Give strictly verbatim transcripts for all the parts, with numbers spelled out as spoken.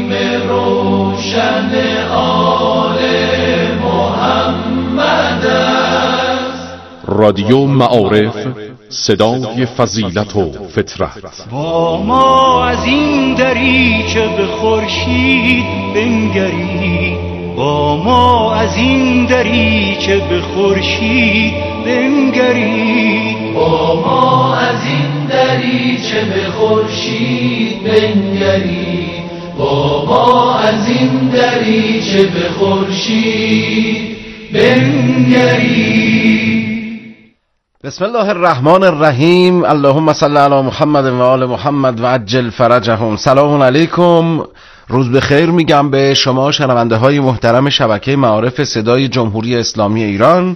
نسیم روشن آل محمد است. رادیو معارف، صدای فضیلت و فطرت. با ما از این دریچه به خورشید بنگرید، با ما از این دریچه به خورشید بنگرید، با ما از این دریچه به خورشید بنگرید، با ما از این دریچه به خورشید بنگرید. بسم الله الرحمن الرحیم. اللهم صل علی محمد و آل محمد و عجل فرجهم. سلام علیکم، روز بخیر میگم به شما شنونده های محترم شبکه معارف صدای جمهوری اسلامی ایران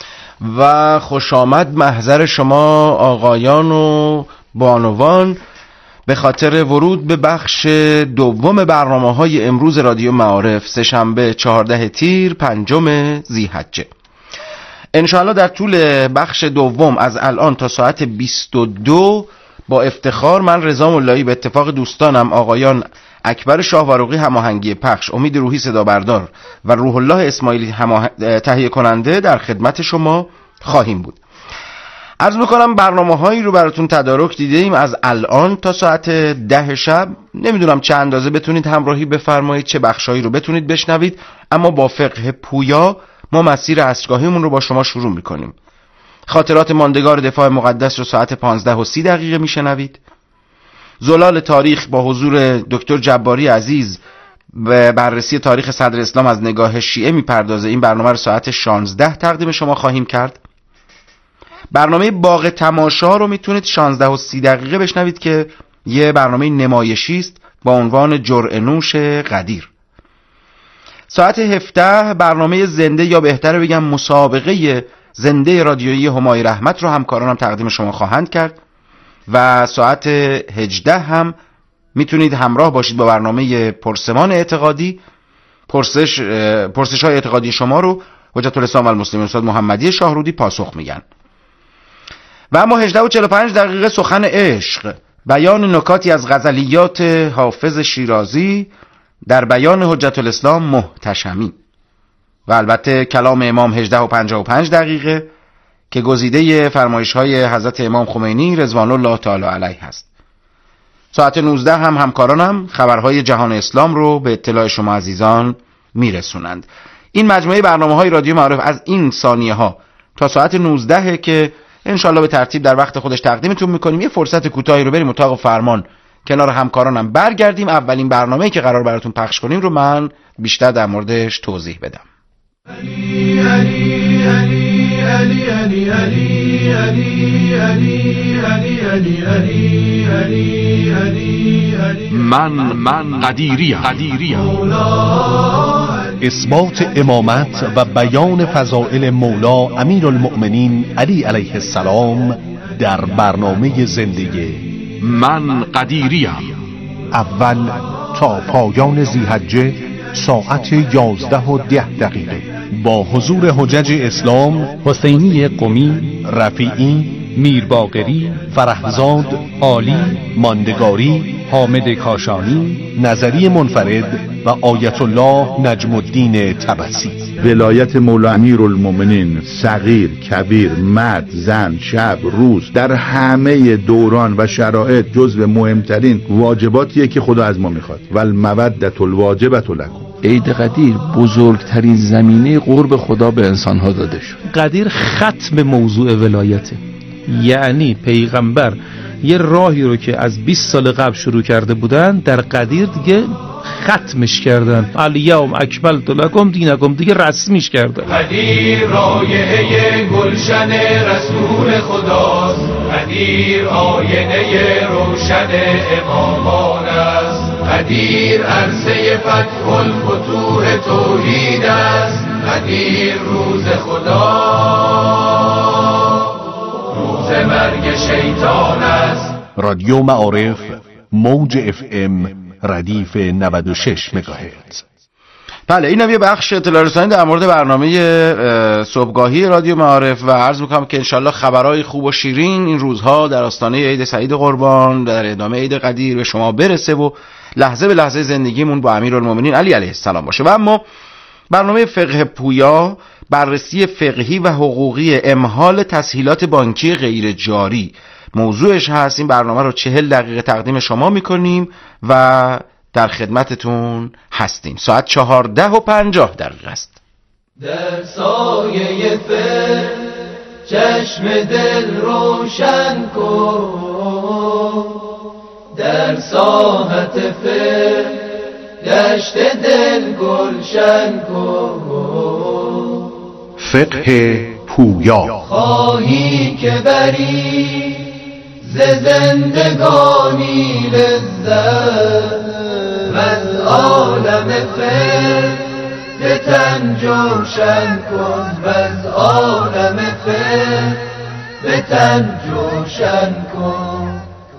و خوش آمد محضر شما آقایان و بانوان به خاطر ورود به بخش دوم برنامه های امروز رادیو معارف، سه‌شنبه چهاردهم تیر پنجم ذی‌حجه. انشاءالله در طول بخش دوم از الان تا ساعت بیست و دو با افتخار من رضا ملایی به اتفاق دوستانم آقایان اکبر شاهوارقی هماهنگی پخش، امید روحی صدا بردار و روح الله اسماعیلی هماه... تهیه کننده در خدمت شما خواهیم بود. عرض میکنم برنامه هایی رو براتون تدارک دیدیم از الان تا ساعت ده شب. نمیدونم چه اندازه بتونید همراهی بفرمایید، چه بخشایی رو بتونید بشنوید، اما با فقه پویا ما مسیر عصرگاهیمون رو با شما شروع میکنیم. خاطرات ماندگار دفاع مقدس رو ساعت پانزده و سی دقیقه میشنوید. زلال تاریخ با حضور دکتر جباری عزیز به بررسی تاریخ صدر اسلام از نگاه شیعه میپردازه. این برنامه رو ساعت شانزده تقدیم شما خواهیم کرد. برنامه باغ تماشا رو میتونید شانزده و سی دقیقه بشنوید که یه برنامه نمایشی است با عنوان جرعه نوش قدیر. ساعت هفده برنامه زنده یا بهتره بگم مسابقه زنده رادیویی همای رحمت رو همکارانم تقدیم شما خواهند کرد و ساعت هجده هم میتونید همراه باشید با برنامه پرسمان اعتقادی. پرسش پرسش های اعتقادی شما رو حجت الاسلام و المسلمین استاد محمدی شاهرودی پاسخ میگن. و اما هجده و چهل و پنج دقیقه سخن عشق، بیان نکاتی از غزلیات حافظ شیرازی در بیان حجت الاسلام محتشمی و البته کلام امام هجده و پنجاه و پنج دقیقه که گزیده فرمایش های حضرت امام خمینی رضوان الله تعالی علیه هست. ساعت نوزده هم همکارانم خبرهای جهان اسلام رو به اطلاع شما عزیزان میرسونند. این مجموعه برنامه های رادیو معارف از این ثانیه ها تا ساعت نوزده که انشالله به ترتیب در وقت خودش تقدیمتون میکنیم. یه فرصت کوتاهی رو بریم اتاق فرمان کنار همکارانم برگردیم. اولین برنامه‌ای که قرار براتون پخش کنیم رو من بیشتر در موردش توضیح بدم. علی علی علی علی علی علی علی علی علی علی علی علی علی علی من من قدیریم. اثبات امامت و بیان فضائل مولا امیرالمؤمنین علی علیه السلام در برنامه زندگی من قدیریم. اول تا پایان ذی‌حجه ساعت یازده و ده دقیقه با حضور حجج اسلام حسینی قمی، رفیعی، میرباقری، فرهزاد، عالی، ماندگاری، حامد کاشانی، نظری منفرد و آیت الله نجم الدین طبسی. ولایت مولا امیرالمؤمنین صغیر، کبیر، مرد، زن، شب، روز در همه دوران و شرایط جزو مهمترین واجباتیه که خدا از ما میخواد. والمودة الواجبة لکم. عید قدیر بزرگترین زمینه قرب خدا به انسانها داده شد. قدیر ختم موضوع ولایته، یعنی پیغمبر یه راهی رو که از بیست سال قبل شروع کرده بودن در قدیر دیگه ختمش کردن. الیوم اکملت لکم دینکم، دیگه رسمیش کردن. قدیر رایحه گلشن رسول خداست، قدیر آینه روشن امامان است، قدیر عرصه فتح الفتوح توحید است، قدیر روز خدا روز مرگ شیطان است. رادیو معارف موج اف ام ردیف نود و شش مگاهرتز. بله، اینم یه بخش اطلاع رسانی در مورد برنامه صبحگاهی رادیو معارف و عرض میکنم که انشالله خبرهای خوب و شیرین این روزها در آستانه عید سعید قربان در ادامه عید قدیر به شما برسه و لحظه به لحظه زندگیمون با امیرالمومنین علی علیه السلام باشه. و اما برنامه فقه پویا، بررسی فقهی و حقوقی امهال تسهیلات بانکی غیر جاری موضوعش هست. این برنامه رو چهل دقیقه تقدیم شما میکنیم و در خدمتتون هستیم. ساعت چهارده و پنجاه دقیقه است. در سایه فقه چشم دل روشن کن، در ساحت فقه دشت دل گلشن کن. فقه پویا. خواهی که بری ز زندگانی لذت و از عالم فقه به تن جوشن کن، و از عالم فقه به تن جوشن کن.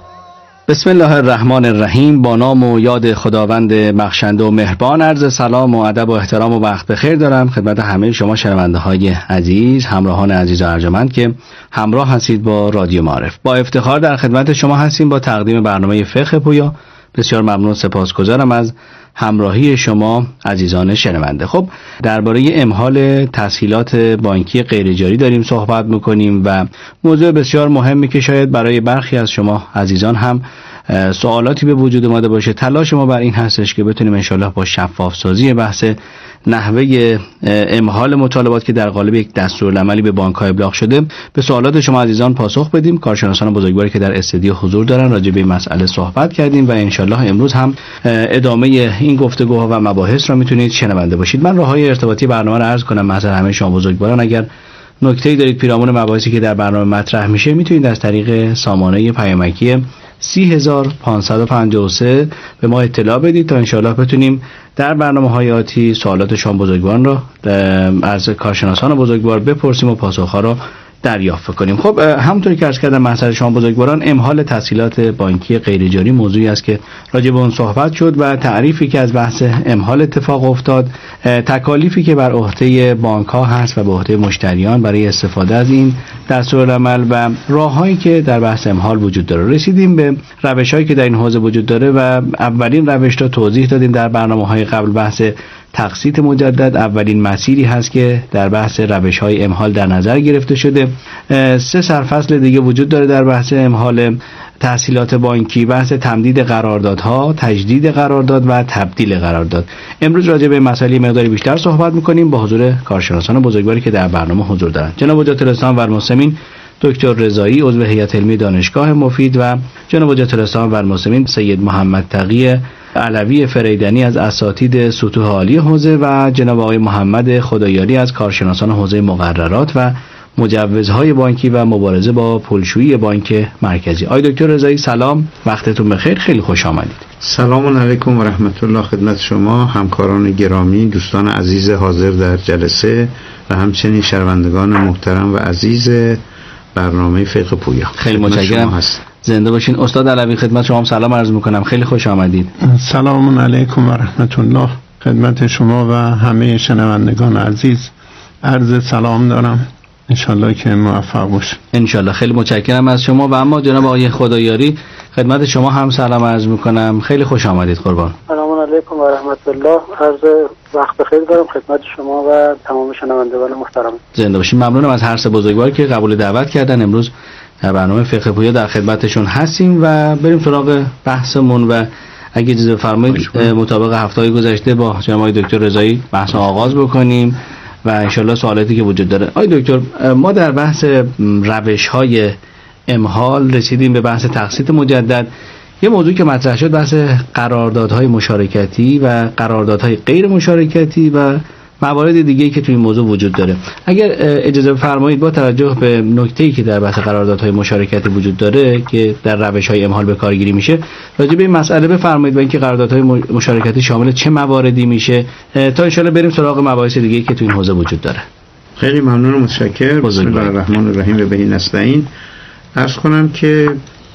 بسم الله الرحمن الرحیم. با نام و یاد خداوند بخشنده و مهربان عرض سلام و ادب و احترام و وقت بخیر دارم خدمت همه شما شنونده های عزیز، همراهان عزیز و ارجمند که همراه هستید با رادیو معارف. با افتخار در خدمت شما هستیم با تقدیم برنامه فقه پویا. بسیار ممنون، سپاسگزارم از همراهی شما عزیزان شنونده. خب درباره امهال تسهیلات بانکی غیرجاری داریم صحبت میکنیم و موضوع بسیار مهمی که شاید برای برخی از شما عزیزان هم سوالاتی به وجود اومده باشه. تلاش ما بر این هستش که بتونیم انشالله با شفاف سازی بحث نحوه امهال مطالبات که در قالب یک دستورالعملی به بانک‌ها ابلاغ شده به سوالات شما عزیزان پاسخ بدیم. کارشناسان بزرگواری که در استودیو حضور دارن راجع به این مسئله صحبت کردیم و انشالله امروز هم ادامه این گفتگوها و مباحث را میتونید شنونده باشید. من راههای ارتباطی برنامه رو عرض کنم مثلا همه شما بزرگواران اگر نکته‌ای دارید پیرامون مباحثی که در برنامه مطرح میشه میتونید از طریق سامانه پیامکی سی هزار و پانصد و پنجاه و سه به ما اطلاع بدید تا انشاءالله بتونیم در برنامه‌های آتی سوالات شما بزرگواران را از کارشناسان بزرگوار بپرسیم و پاسخ‌ها را دریافت کنیم. خب همونطوری که عرض کردم مسئله شما بزرگواران امهال تسهیلات بانکی غیرجاری موضوعی است که راجع به اون صحبت شد و تعریفی که از بحث امهال اتفاق افتاد، تکالیفی که بر عهده بانک‌ها هست و به عهده مشتریان برای استفاده از این دستورالعمل و راه‌هایی که در بحث امهال وجود داره. رسیدیم به روش‌هایی که در این حوزه وجود داره و اولین روش رو توضیح دادیم در برنامه‌های قبل. بحث تقسیط مجدد اولین مسیری هست که در بحث روش‌های امهال در نظر گرفته شده. سه سرفصل دیگه وجود داره در بحث امهال تسهیلات بانکی: بحث تمدید قراردادها، تجدید قرارداد و تبدیل قرارداد. امروز راجع به مسئله مقداری بیشتر صحبت می‌کنیم با حضور کارشناسان بزرگواری که در برنامه حضور دارن. جناب حجت الاسلام و المسلمین دکتر رضایی عضو هیئت علمی دانشگاه مفید و جناب حجت الاسلام و المسلمین سید محمد تقی علوی فریدنی از اساتید سطوح عالی حوزه و جناب آقای محمد خدایاری از کارشناسان حوزه مقررات و مجوزهای بانکی و مبارزه با پولشویی بانک مرکزی. آقای دکتر رضایی سلام، وقتتون بخیر، خیلی خوش آمدید. سلام علیکم و رحمت الله خدمت شما همکاران گرامی، دوستان عزیز حاضر در جلسه و همچنین شنوندگان محترم و عزیز برنامه فقه پویا. خیلی متشکرم، زنده باشین. استاد علوی خدمت شما هم سلام عرض میکنم، خیلی خوش آمدید. سلام علیکم و رحمت الله خدمت شما و همه شنوندگان عزیز عرض سلام دارم، انشالله که موفق باشه. انشالله. خیلی متشکرم از شما. و اما جناب آقای خدایاری خدمت شما هم سلام عرض میکنم، خیلی خوش آمدید قربان. سلام علیکم و رحمت الله، عرض وقت بخیر دارم خدمت شما و تمام شنوندگان محترم. زنده باشین. ممنونم از هر سه بزرگوار که قبول دعوت کردن. امروز در برنامه فقه پویا در خدمتشون هستیم و بریم سراغ بحثمون و اگه اجازه بفرمایید مطابق هفته‌های گذشته با جناب دکتر رضایی بحث آغاز بکنیم و انشالله سوالاتی که وجود داره. آقای دکتر، ما در بحث روش‌های امهال رسیدیم به بحث تقسیط مجدد. یه موضوع که مطرح شد بحث قراردادهای مشارکتی و قراردادهای غیر مشارکتی و موارد دیگه‌ای که توی این موضوع وجود داره. اگر اجازه بفرمایید با توجه به نکته‌ای که در بحث قراردادهای مشارکتی وجود داره که در روش‌های امهال به کارگیری میشه، راجع به این مسئله بفرمایید و اینکه قراردادهای مشارکتی شامل چه مواردی میشه تا ان شاءالله بریم سراغ مباحث دیگه‌ای که توی این حوزه وجود داره. خیلی ممنون و متشکرم. بسم الله الرحمن الرحیم و بهی نستعین. عرض کنم که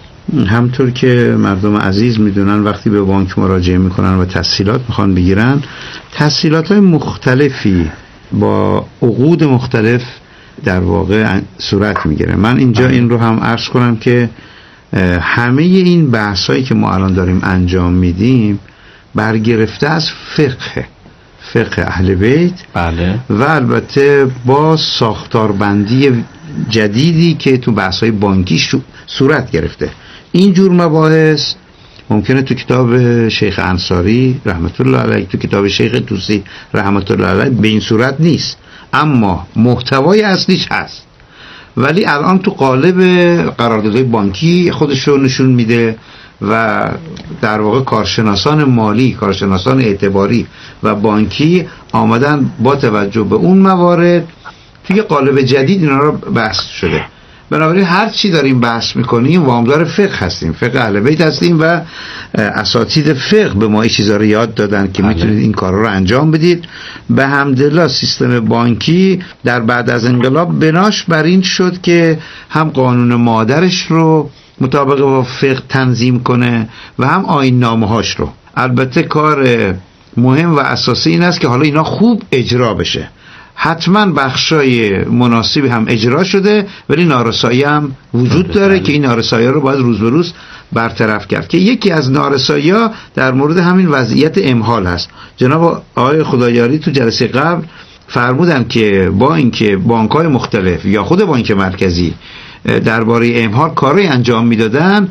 همطور که مردم عزیز میدونن وقتی به بانک مراجعه میکنن و تسهیلات میخوان بگیرن، تسهیلات‌های مختلفی با عقود مختلف در واقع صورت میگیره. من اینجا این رو هم عرض کنم که همه این بحثایی که ما الان داریم انجام میدیم برگرفته از فقه فقه اهل بیت. بله. و البته با ساختاربندی جدیدی که تو بحث‌های بانکی صورت گرفته. این جور مباحث ممکنه تو کتاب شیخ انصاری رحمت الله علیه، تو کتاب شیخ طوسی رحمت الله علیه به این صورت نیست، اما محتوای اصلیش هست. ولی الان تو قالب قراردادهای بانکی خودش رو نشون میده و در واقع کارشناسان مالی، کارشناسان اعتباری و بانکی آمدن با توجه به اون موارد توی قالب جدید اینا رو بحث شده. بنابراین هر چی داریم بحث میکنیم وامدار فقه هستیم، فقه اهل بیت هستیم و اساتید فقه به ما این چیزا رو یاد دادن که میتونید این کارا رو انجام بدید. به حمدالله سیستم بانکی در بعد از انقلاب بناش بر این شد که هم قانون مادرش رو مطابق با فقه تنظیم کنه و هم آیین نامه‌هاش رو. البته کار مهم و اساسی این است که حالا اینا خوب اجرا بشه. حتما بخشای مناسبی هم اجرا شده ولی نارسایی هم وجود داره که این نارسایی رو باید روز به روز برطرف کرد. که یکی از نارسایی ها در مورد همین وضعیت امهال هست. جناب آقای خدایاری تو جلسه قبل فرمودن که با اینکه بانک‌های مختلف یا خود بانک مرکزی درباره امهال کاری انجام میدادن،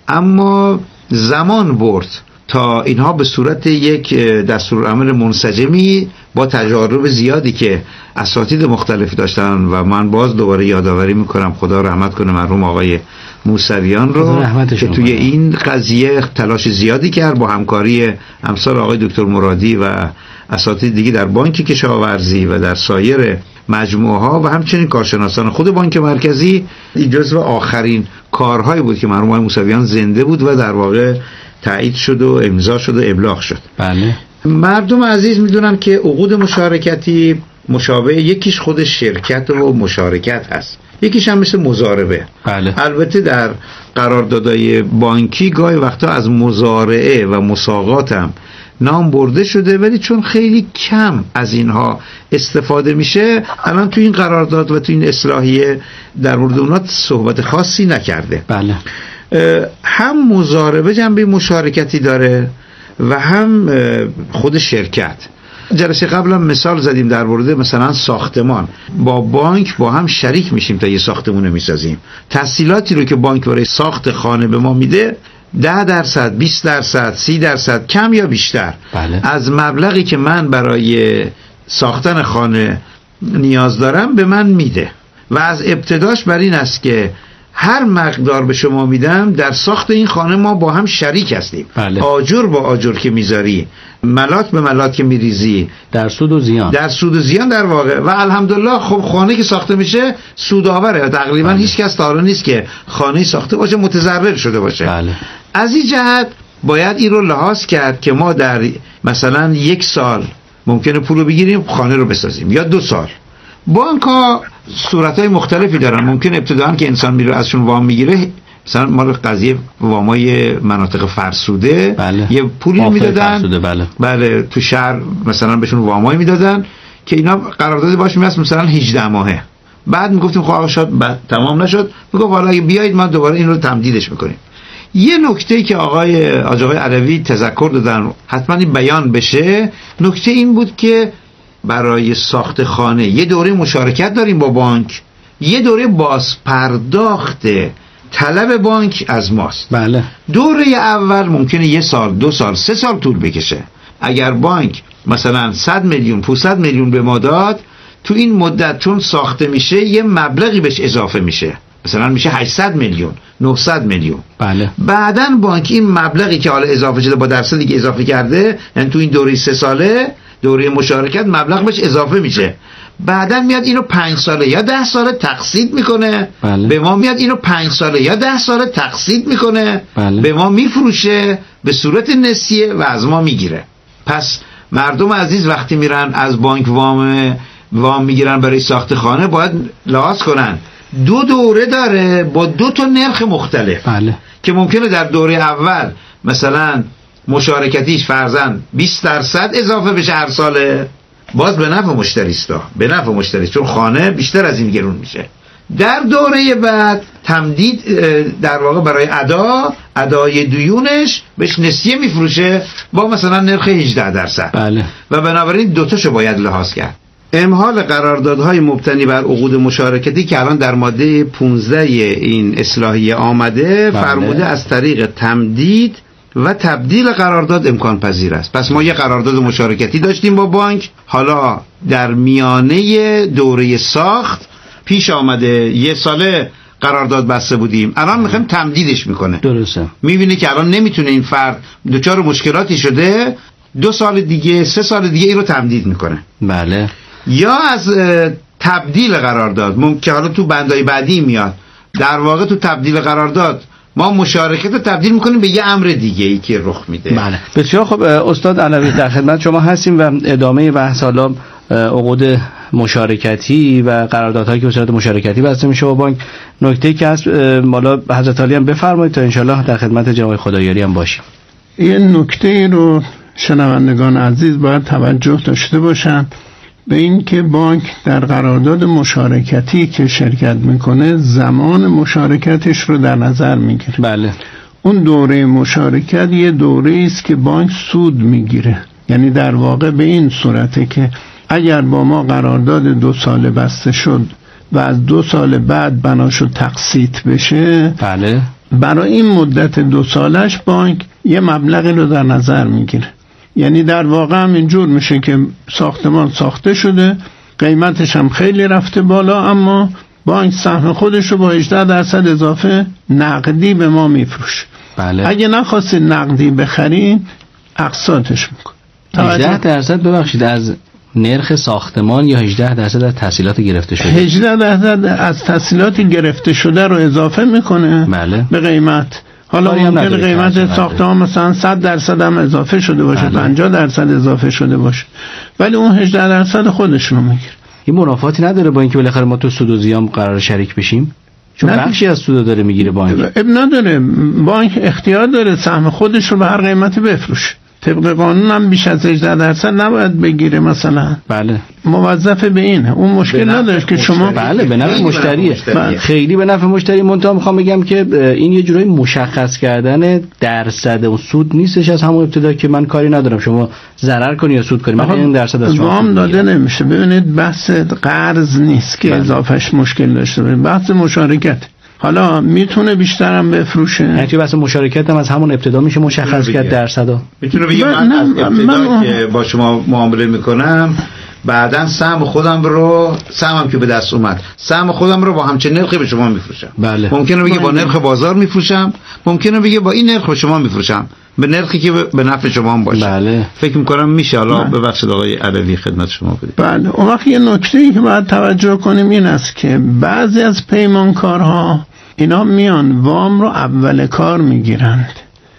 اما زمان برد تا اینها به صورت یک دستورالعمل منسجمی با تجارب زیادی که اساتید مختلفی داشتن و من باز دوباره یادآوری میکنم خدا رحمت کنه مرحوم آقای موسویان رو که توی این قضیه تلاش زیادی کرد با همکاری امثال آقای دکتر مرادی و اساتید دیگه در بانک کشاورزی و در سایر مجموعه ها و همچنین کارشناسان خود بانک مرکزی. این جزو آخرین کارهایی بود که مرحوم آقای موسویان زنده بود و در واقع تایید شد و امضا شد و ابلاغ شد. بله. مردم عزیز میدونن که عقود مشارکتی مشابه یکیش خود شرکت و مشارکت هست، یکیش هم مثل مزاربه. بله. البته در قراردادهای بانکی گاهی وقتا از مزارعه و مساقات هم نام برده شده ولی چون خیلی کم از اینها استفاده میشه الان تو این قرارداد و تو این اصلاحیه در مورد اونها صحبت خاصی نکرده. بله. هم مزاربه جنبه مشارکتی داره و هم خود شرکت. جلسه قبل هم مثال زدیم در مورد مثلا ساختمان، با بانک با هم شریک میشیم تا یه ساختمونه میسازیم. تسهیلاتی رو که بانک برای ساخت خانه به ما میده ده درصد، بیست درصد، سی درصد کم یا بیشتر بله. از مبلغی که من برای ساختن خانه نیاز دارم به من میده و از ابتداش بر این است که هر مقدار به شما میدم در ساخت این خانه ما با هم شریک هستیم. بله. آجر با آجر که میذاری، ملات به ملات که میریزی، در سود و زیان در سود و زیان در واقع. و الحمدلله خب خانه که ساخته میشه سودآوره. تقریبا بله. هیچ کس تا حالا نیست که خانه ساخته باشه متضرر شده باشه. بله. از این جهت باید این رو لحاظ کرد که ما در مثلا یک سال ممکنه پول رو بگیریم خانه رو بسازیم یا دو سال. بانک ها صورتهای مختلفی دارن. ممکن ابتداً که انسان میره ازشون وام میگیره، مثلا مال قضیه وامای مناطق فرسوده، بله. یه پولی میدادن، بله. بله تو شهر مثلا بهشون وامای میدادن که اینا قرارداد باش میبست مثلا هجده ماهه. بعد میگفتیم خب آقا شد بعد تمام نشد، میگفت حالا اگه بیایید ما دوباره این رو تمدیدش میکنیم. یه نکته که آقای آقای علوی تذکر دادن حتما این بیان بشه، نکته این بود که برای ساخت خانه یه دوره مشارکت داریم با بانک، یه دوره باز پرداخت طلب بانک از ماست. بله. دوره اول ممکنه یه سال، دو سال، سه سال طول بکشه. اگر بانک مثلا صد میلیون، پانصد میلیون به ما داد، تو این مدت چون ساخته میشه یه مبلغی بهش اضافه میشه، مثلا میشه هشتصد میلیون، نهصد میلیون. بله. بعدن بانک این مبلغی که حالا اضافه شده با درصدی که اضافه کرده، یعنی تو این دوره سه ساله دوره مشارکت مبلغ بهش اضافه میشه، بعدن میاد اینو پنج ساله یا ده ساله تقسیط میکنه. بله. به ما میاد اینو پنج ساله یا ده ساله تقسیط میکنه. بله. به ما میفروشه به صورت نسیه و از ما میگیره. پس مردم عزیز وقتی میرن از بانک وام وام میگیرن برای ساخت خانه باید لحاظ کنن دو دوره داره با دو تا نرخ مختلف. بله. که ممکنه در دوره اول مثلا مشارکتیش فرضاً بیست درصد اضافه بشه هر ساله، باز به نفع مشتریست، به نفع مشتری، چون خانه بیشتر از این گرون میشه. در دوره بعد تمدید در واقع برای ادا ادای دیونش بهش نسیه میفروشه با مثلا نرخ هجده درصد. بله. و بنابراین دوتاشو باید لحاظ کرد. امحال قراردادهای مبتنی بر عقود مشارکتی که الان در ماده پانزده این اصلاحیه آمده، بله. فرموده از طریق تمدید و تبدیل قرارداد امکان پذیر است. پس ما یه قرارداد مشارکتی داشتیم با بانک، حالا در میانه دوره ساخت پیش آمده یه ساله قرارداد بسته بودیم، الان میخوایم تمدیدش میکنه. درسته. میبینه که الان نمیتونه این فرد دچار مشکلاتی شده، دو سال دیگه سه سال دیگه این رو تمدید میکنه. بله. یا از تبدیل قرارداد ممکن حالا تو بندای بعدی میاد، در واقع تو تبدیل قرارداد ما مشارکت رو تبدیل میکنیم به یه امر دیگه ای که رخ میده. بله. بسیار خب استاد علوی در خدمت شما هستیم و ادامه بحث حالا عقود مشارکتی و قراردادهایی که به صورت مشارکتی بسته میشه با بانک. نکته که هست مالا حضرت علی هم بفرمایید تا انشالله در خدمت جناب خدایاری هم باشیم. یه نکته رو شنوندگان عزیز باید توجه داشته باشن به این که بانک در قرارداد مشارکتی که شرکت میکنه زمان مشارکتش رو در نظر میگیره. بله. اون دوره مشارکت یه دوره است که بانک سود میگیره، یعنی در واقع به این صورته که اگر با ما قرارداد دو ساله بسته شد و از دو سال بعد بنا شد تقسیط بشه، بله، برای این مدت دو سالش بانک یه مبلغی رو در نظر میگیره. یعنی در واقع هم اینجور میشه که ساختمان ساخته شده، قیمتش هم خیلی رفته بالا، اما بانک سهم خودش رو با هجده درصد اضافه نقدی به ما میفروشه. بله. اگه نخواستید نقدی بخرین اقساطش میکنه. هجده درصد ببخشید از نرخ ساختمان یا هجده درصد از تسهیلات گرفته شده؟ هجده درصد از تسهیلات گرفته شده رو اضافه میکنه. بله. به قیمت. حالا ممکنه قیمت ساختمان مثلا صد درصد هم اضافه شده باشه، بله. پنجاه درصد اضافه شده باشه، ولی اون هجده درصد خودش رو میگیره. این منافاتی نداره با اینکه بالاخره ما تو سود و زیان قرار شریک بشیم؟ چون بخشی از سود داره میگیره بانک. اب نداره، بانک اختیار داره سهم خودش رو به هر قیمتی بفروشه. طبق قانون هم بیش از هجده درصد نباید بگیره مثلا. بله. موظف به اینه. اون مشکل نداره که شما بله به نفع مشتریه. مشتریه. خیلی به نفع مشتری. منتها میخوام بگم که این یه جورایی مشخص کردن درصد و سود نیستش از همون ابتدا که من کاری ندارم شما ضرر کنی یا سود کنی، من این درصد از شما وام داده نمیشه. ببینید بحث قرض نیست که بله. اضافهش مشکل داشته باشه، بحث مشارکت. حالا میتونه بیشترم بفروشه. یعنی بحث مشارکت هم از همون ابتدا میشه مشخص کرد درصدا. میتونه بگه من, من از ابتدا من که با شما معامله میکنم بعداً سهم خودم رو سهمم که به دست اومد سهم خودم رو با همچین نرخی به شما میفروشم. بله. ممکنه بگه با نرخ بازار میفروشم، ممکنه بگه با این نرخ به شما میفروشم به نرخی که به نفع شما هم باشه. بله. فکر میکنم میشه. حالا ببخشید آقای علوی خدمت شما بدید. بله. اون وقت یه نکته‌ای که باید توجه کنیم این است که بعضی از پیمانکارها اینا میان وام رو اول کار میگیرند،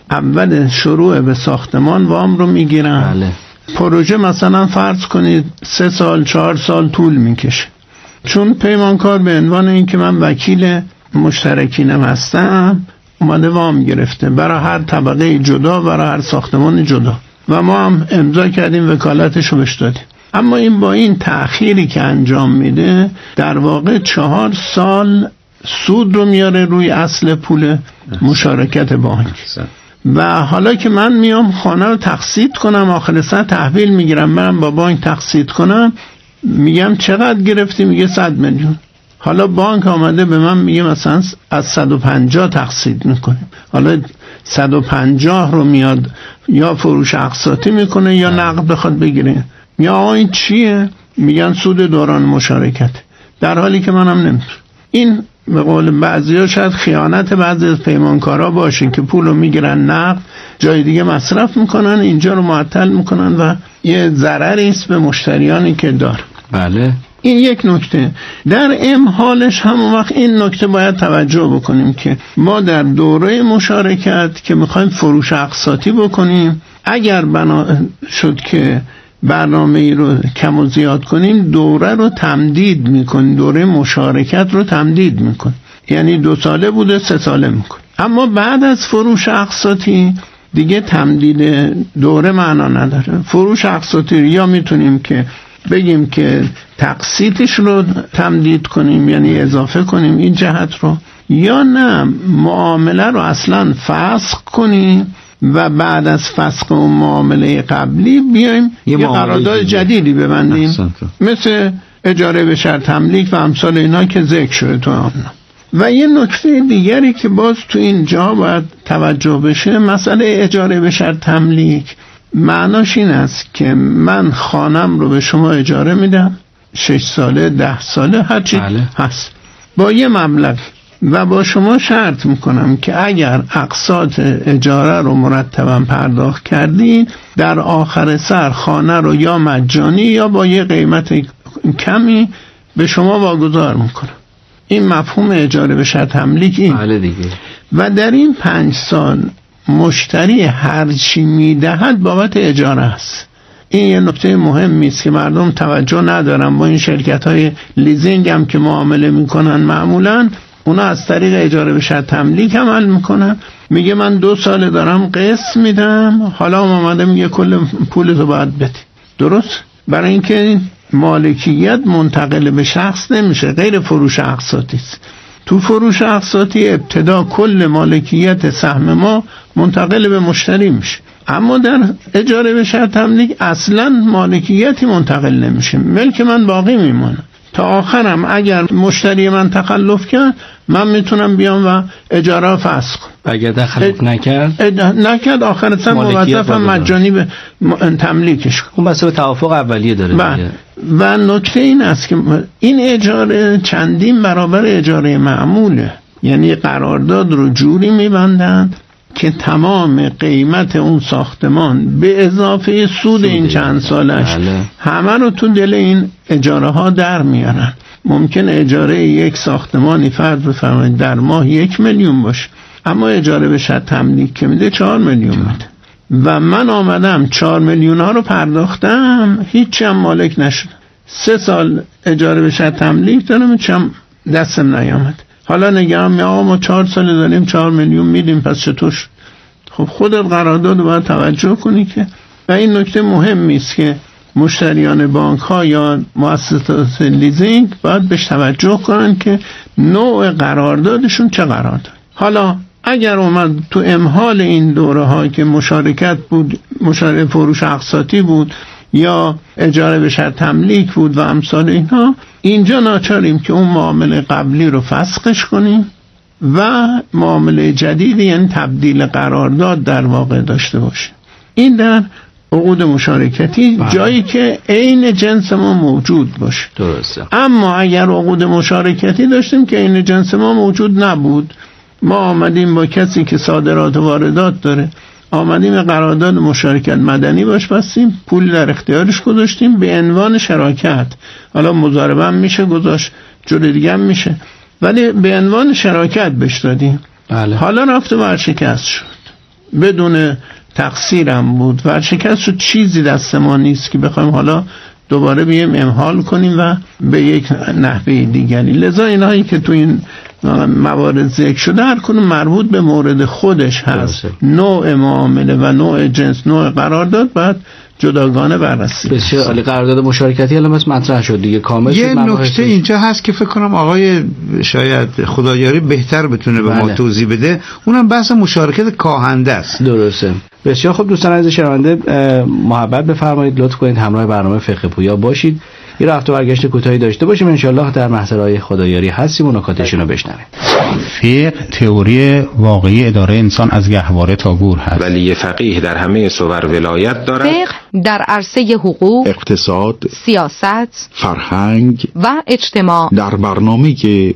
اول شروع به ساختمان وام رو میگیرن. بله. پروژه مثلا فرض کنید سه سال چهار سال طول میکشه، چون پیمانکار به عنوان این که من وکیل مشترکینم هستم اومده وام گرفته برای هر طبقه جدا، برای هر ساختمان جدا، و ما هم امضا کردیم وکالتش رو بهش دادیم. اما این با این تأخیری که انجام میده در واقع چهار سال سود رو میاره روی اصل پول مشارکت بانک. و حالا که من میام خانه رو تقسیط کنم، آخر سر تحویل میگیرم برم با بانک تقسیط کنم، میگم چقدر گرفتی؟ میگه صد میلیون. حالا بانک آمده به من میگه مثلا از صد و پنجاه تقسیط میکنیم. حالا صد و پنجاه رو میاد یا فروش اقساطی میکنه یا نقد بخواد بگیره. یا آقا این چیه؟ میگن سود دوران مشارکت، در حالی که منم نمیدونم. این به قول بعضی‌ها شاید خیانت بعضی از پیمانکارا باشه که پولو میگیرن نقد، جای دیگه مصرف میکنن، اینجا رو معطل میکنن و یه ضرری است به مشتریانی که دار. بله. این یک نکته. در امحالش همون وقت این نکته باید توجه بکنیم که ما در دوره مشارکت که میخوایم فروش اقساطی بکنیم، اگر بنا شد که برنامه ای رو کم و زیاد کنیم، دوره رو تمدید میکنیم، دوره مشارکت رو تمدید میکنیم، یعنی دو ساله بوده سه ساله میکنیم. اما بعد از فروش اقساطی دیگه تمدید دوره معنا نداره. فروش اقساطی یا میتونیم که بگیم که تقسیطش رو تمدید کنیم، یعنی اضافه کنیم این جهت رو، یا نه معامله رو اصلا فسخ کنیم و بعد از فسخ اون معامله قبلی بیایم یه, یه قرارداد جدیدی ببندیم، مثل اجاره به شرط تملیک و امثال اینا که ذکر شده تو آن. و یه نکته دیگری که باز تو این جا باید توجه بشه، مسئله اجاره به شرط تملیک معناش این است که من خانم رو به شما اجاره میدم، شش ساله ده ساله هرچی بله. هست با یه مبلغ، و با شما شرط میکنم که اگر اقساط اجاره رو مرتبا پرداخت کردین در آخر سر خانه رو یا مجانی یا با یه قیمت کمی به شما واگذار میکنم. این مفهوم اجاره به شرط تملیک این. بله دیگه. و در این پنج سال مشتری هر چی میدهد بابت اجاره است. این یه نکته مهمی است که مردم توجه ندارن. با این شرکت های لیزینگ هم که معامله میکنن معمولا اونا از طریق اجاره به شرط تملیک عمل میکنن. میگه من دو سال دارم قسط میدم، حالا اومده میگه کل پولتو باید بدی. درست؟ برای اینکه مالکیت منتقل به شخص نمیشه، غیر فروش اقساطی است. تو فروش اقساطی ابتدا کل مالکیت سهم ما منتقل به مشتری میشه، اما در اجاره به شرط تملیک اصلا مالکیتی منتقل نمیشه، ملک من باقی میمونه تا آخرم. اگر مشتری من تخلف کرد من میتونم بیام و اجاره رو فسخ کنم. اگر تخلف نکرد نکرد آخر سر موظفم مجانی به تملیکش کنم. اون بس به توافق اولیه داره. بله. و نکته این است که این اجاره چندین برابر اجاره معموله، یعنی قرارداد رو جوری میبندن که تمام قیمت اون ساختمان به اضافه سود این چند سالش بله. همه رو تو دل این اجاره ها در میارن. ممکن اجاره یک ساختمانی فرض بفرمایید در ماه یک میلیون باشه، اما اجاره به شرط تملیک که میده چهار میلیون میده و من آمدم چهار میلیون ها رو پرداختم، هیچی هم مالک نشدم. سه سال اجاره به شرط تملیک دارم، هیچم دستم نیامد. حالا نگم می آقا ما چهار سال داریم چهار میلیون میدیم، پس چطور؟ خب خودت قرارداد رو باید توجه کنی که. و این نکته مهمی است که مشتریان بانک ها یا مؤسسات لیزینگ باید بهش توجه کنن که نوع قراردادشون چه قرارداد. حالا اگر اومد تو امحال این دوره ها که مشارکت بود، مشارکت فروش اقساطی بود یا اجاره به شرط تملیک بود و امثال اینها، اینجا ناچاریم که اون معامله قبلی رو فسخش کنیم و معامله جدیدی یعنی تبدیل قرارداد در واقع داشته باشیم. این در عقود مشارکتی بله. جایی که عین جنس ما موجود باشه. درسته. اما اگر عقود مشارکتی داشتیم که عین جنس ما موجود نبود، ما آمدیم با کسی که صادرات و واردات داره، آمدیم قرارداد مشارکت مدنی باش بستیم، پول در اختیارش گذاشتیم به عنوان شراکت. حالا مضاربه هم میشه گذاشت، جور دیگه هم میشه، ولی به عنوان شراکت بهش دادیم. بله. حالا رفت و ورشکست شد، بدون تقصیرم بود. ورشکست شد، چیزی دست ما نیست که بخوایم حالا دوباره بیایم امحال کنیم و به یک نحوه دیگری. لذا اینهایی که تو این موارد ذکر شده هر کنون مربوط به مورد خودش هست. نوع معامله و نوع جنس، نوع قرارداد باید جداگانه بررسی. بسیار عالی. قرارداد مشارکتی الان بس مطرح شد دیگه کامل. یه نکته اینجا هست که فکر کنم آقای شاید خدایاری بهتر بتونه به بله. ما توضیح بده، اونم بحث مشارکت کاهنده است. درسته. بسیار خوب دوستان عزیز شنونده، محبت بفرمایید لطف کنید همراه برنامه فقه پویا باشید. یه رفت و برگشت کوتاهی داشته باشیم، انشالله در محضرهای خدایاری هستیم و نکاتشون رو بشنویم. فقه تئوری واقعی اداره انسان از گهواره تا گور هست. ولی فقیه در همه صور ولایت دارد. فقه در عرصه حقوق، اقتصاد، سیاست، فرهنگ و اجتماع در برنامه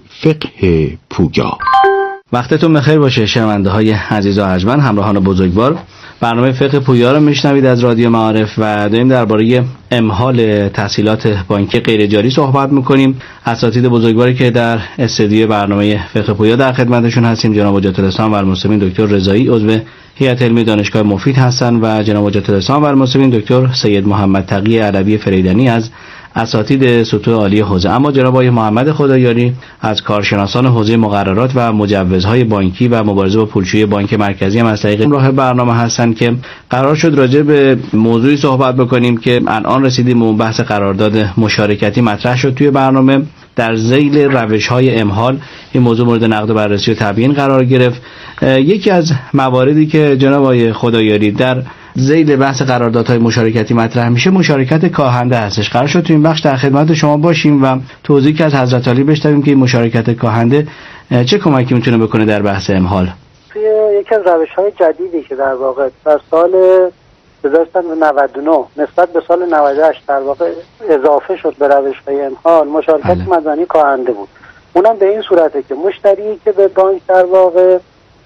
فقه پویا. وقتتون بخیر باشه شنونده های عزیز و ارجمند، همراهان بزرگوار. برنامه فقه پویا رو میشنوید از رادیو معارف و داریم درباره امحال تحصیلات بانکی غیر جاری صحبت میکنیم. اساتید بزرگواری که در استودیو برنامه فقه پویا در خدمتشون هستیم جناب حجت الاسلام و المسلمین دکتر رضایی عضو هیئت علمی دانشگاه مفید هستند و جناب حجت الاسلام و المسلمین دکتر سید محمد تقی علوی فریدنی از اساتید سطوح عالی حوزه. اما جناب آقای محمد خدایاری از کارشناسان حوزه مقررات و مجوزهای بانکی و مبارزه با پولشویی بانک مرکزی هم از طریق راه برنامه هستن که قرار شد راجع به موضوعی صحبت بکنیم که الان رسیدیم به اون بحث قرارداد مشارکتی مطرح شد توی برنامه. در ذیل روش‌های امهال این موضوع مورد نقد و بررسی و تبیین قرار گرفت. یکی از مواردی که جناب آقای خدایاری در ذیل بحث قراردادهای مشارکتی مطرح میشه مشارکت کاهنده هستش. قرار شد تو این بخش در خدمت شما باشیم و توضیحی که از حضرت علی بشنویم که این مشارکت کاهنده چه کمکی میتونه بکنه در بحث امهال. توی یکی از روش‌های جدیدی که در واقع در سال هزار و سیصد و نود و نه نسبت به سال نود و هشت در واقع اضافه شد به روش‌های امهال، مشارکت مدنی کاهنده بود. اونم به این صورته که مشتری که به بانک در واقع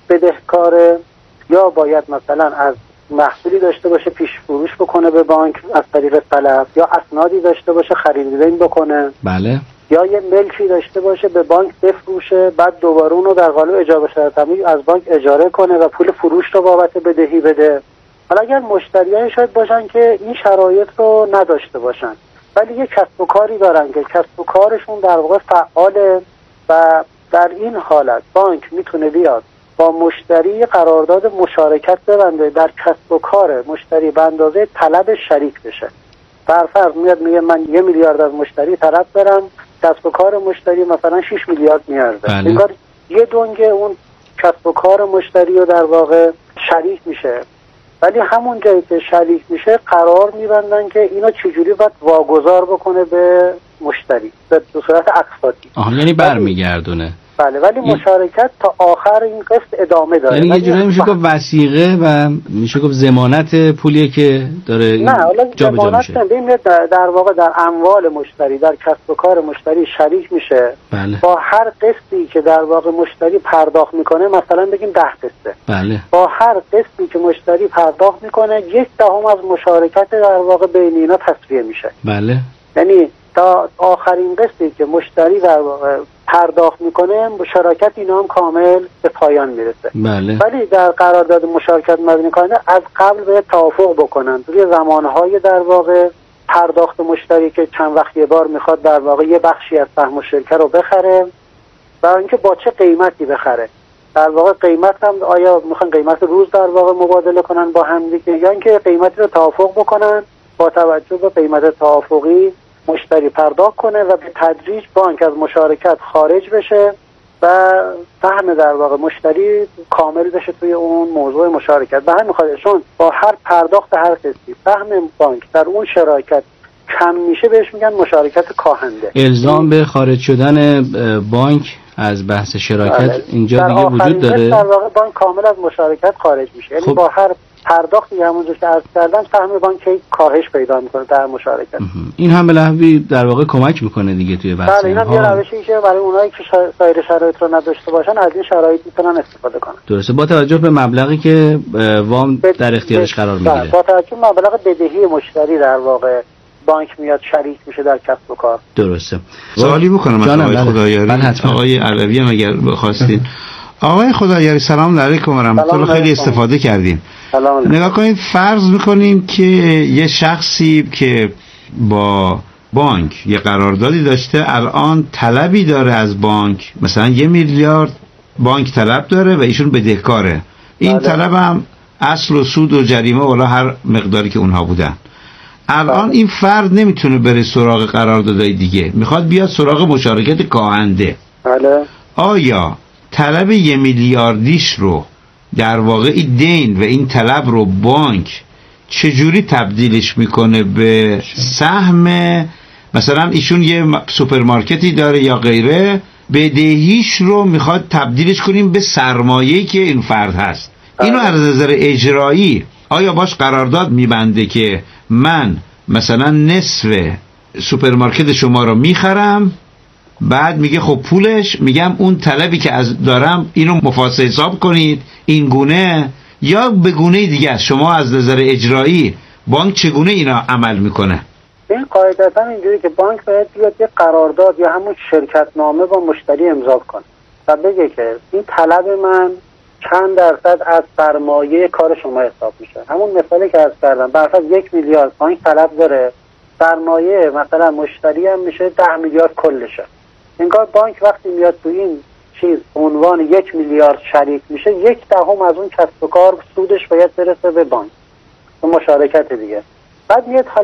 بدهکاره یا باید مثلا از محصولی داشته باشه پیش فروش بکنه به بانک از طریق طلب، یا اسنادی داشته باشه خرید بین بکنه، بله، یا یه ملکی داشته باشه به بانک بفروشه، بعد دوباره اونو در قالب اجاره شرط تامین از بانک اجاره کنه و پول فروش رو بابت بدهی بده. حالا اگر مشتریان شاید باشن که این شرایط رو نداشته باشن ولی یه کسب و کاری دارن که کسب و کارشون در واقع فعاله و در این حالت بانک میتونه بیاد با مشتری قرارداد مشارکت ببنده در کسب و کار مشتری به اندازه طلب شریک بشه. برفرض میاد میگه من یه میلیارد از مشتری طلب دارم، کسب و کار مشتری مثلا شش میلیارد میارزه. بله. انگار یه دنگه اون کسب و کار مشتری رو در واقع شریک میشه، ولی همون جایی که شریک میشه قرار میبندن که اینو چجوری باید واگذار بکنه به مشتری به صورت اقساطی. آها، یعنی برمیگردونه. بله، ولی این... مشارکت تا آخر این قسط ادامه داره. یعنی یه جوری میشه گفت وثیقه و میشه گفت ضمانت پولیه که داره نه، حالا ضمانت نمیشه. در واقع در اموال مشتری در کسب و کار مشتری شریک میشه. بله. با هر قسطی که در واقع مشتری پرداخت میکنه، مثلا بگیم ده قسطه. بله. با هر قسطی که مشتری پرداخت میکنه یک دهم از مشارکت در واقع بین اینا تصفیه میشه. بله. یعنی تا آخرین قسطی که مشتری در واقع پرداخت میکنه مشارکت اینا هم کامل به پایان میرسه. بله. ولی در قرارداد مشارکت مدنی کننده از قبل باید توافق بکنن روی زمانهای در واقع پرداخت مشتری که چند وقت یه بار میخواد در واقع یه بخشی از سهم شرکت رو بخره و اینکه با چه قیمتی بخره. در واقع قیمت هم آیا میخوان قیمت روز در واقع مبادله کنن با هم دیگه یا اینکه قیمتی رو توافق بکنن با توجه به قیمت توافقی مشتری پرداخت کنه و به تدریج بانک از مشارکت خارج بشه و سهم در واقع مشتری کامل بشه توی اون موضوع مشارکت. به همین خاطر چون با هر پرداخت هر قسطی سهم بانک در اون شراکت کم میشه بهش میگن مشارکت کاهنده. الزام به خارج شدن بانک از بحث شراکت بله. اینجا دیگه وجود داره. در واقع بانک کامل از مشارکت خارج میشه. یعنی خب. با هر پرداختی همونجور که عرض کردم سهم بانک کاهش پیدا میکنه در مشارکت. این هم به نحوی در واقع کمک میکنه دیگه توی بحث. بله، این هم یه روشی که برای اونایی که سایر شرایط رو نداشته باشن از این شرایط میتونن استفاده کنن. درسته، با توجه به مبلغی که وام در اختیارش قرار میگیره. با توجه به مبلغ بدهی مشتری در واقع بانک میاد شریک میشه در کسب و کار. درسته. سوالی بکنم از آقای خدایاری. آقای علوی هم اگر بخواستین. آقای خدایاری سلام علیکم و رحمت الله. خیلی استفاده کردیم. سلام. نگاه کنید، فرض میکنیم که یه شخصی که با بانک یه قراردادی داشته الان طلبی داره از بانک، مثلا یه میلیارد بانک طلب داره و ایشون بدهکاره. این بله. طلب هم اصل و سود و جریمه والا هر مقداری که اونها بودن. الان بله. این فرد نمیتونه بره سراغ قراردادهای دیگه، میخواد بیاد سراغ مشارکت کاهنده. بله. آیا طلب یه میلیاردیش رو در واقع این دین و این طلب رو بانک چجوری تبدیلش میکنه به سهم؟ مثلا ایشون یه سوپرمارکتی داره یا غیره، بدهیش رو میخواد تبدیلش کنیم به سرمایه‌ای که این فرد هست. اینو از نظر اجرایی آیا باش قرارداد میبنده که من مثلا نصف سوپرمارکت شما رو میخرم، بعد میگه خب پولش میگم اون طلبی که از دارم اینو مفاسه حساب کنید این گونه، یا به گونه دیگه است؟ شما از نظر اجرایی بانک چگونه اینا عمل میکنه؟ این قاعدتا اینجوری که بانک باید بیاد یه قرارداد یا همون شرکت نامه با مشتری امضا کنه و بگه که این طلب من چند درصد از سرمایه کار شما حساب میشه. همون مثالی که عرض کردم، برفرض یک میلیارد بانک طلب داره سرمایه مثلا مشتری هم میشه ده میلیارد کلشه. انگار بانک وقتی میاد تو این چیز عنوان یک میلیارد شریک میشه، یک دهم از اون کسب و کار سودش باید برسه به بانک، به مشارکت دیگه. بعد میاد